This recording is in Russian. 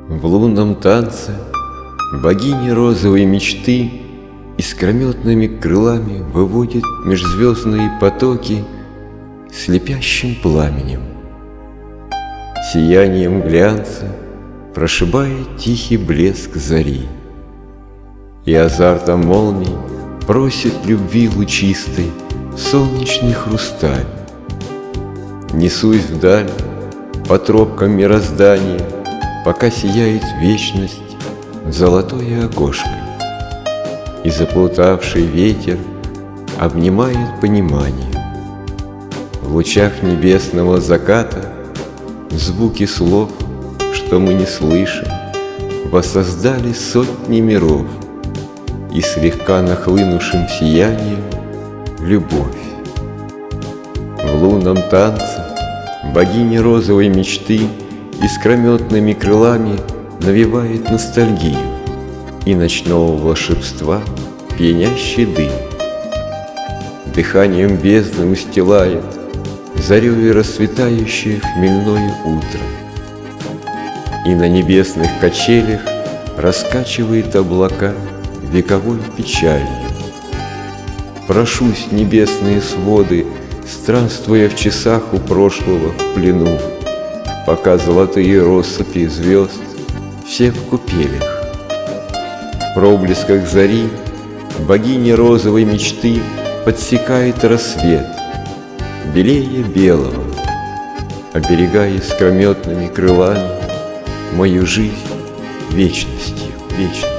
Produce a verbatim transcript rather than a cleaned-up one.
В лунном танце богини розовой мечты Искрометными крылами выводит межзвездные потоки Слепящим пламенем. Сиянием глянца прошибает тихий блеск зари, И азартом молний просит любви лучистой Солнечный хрусталь. Несусь вдаль по тропкам мироздания, Пока сияет вечность золотое окошко, И заплутавший ветер обнимает понимание. В лучах небесного заката звуки слов, что мы не слышим, Воссоздали сотни миров, И слегка нахлынувшим сиянием любовь. В лунном танце богиня розовой мечты Искрометными крылами навевает ностальгию И ночного волшебства пьянящий дым. Дыханием бездны устилает Зарею расцветающее хмельное утро, И на небесных качелях раскачивает облака Вековой печалью. Прошусь небесные своды, Странствуя в часах у прошлого в плену, Пока золотые россыпи звезд все в купелях. В проблесках зари богиня розовой мечты Подсекает рассвет, белее белого, Оберегая искрометными крылами Мою жизнь вечностью, вечностью.